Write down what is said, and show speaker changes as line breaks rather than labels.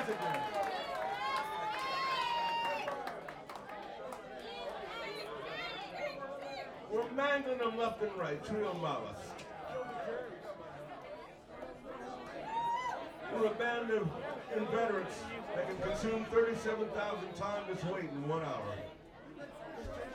again. We're mangling them left and right, trio malas. We're a band of inveterates that can consume 37,000 times its weight in 1 hour.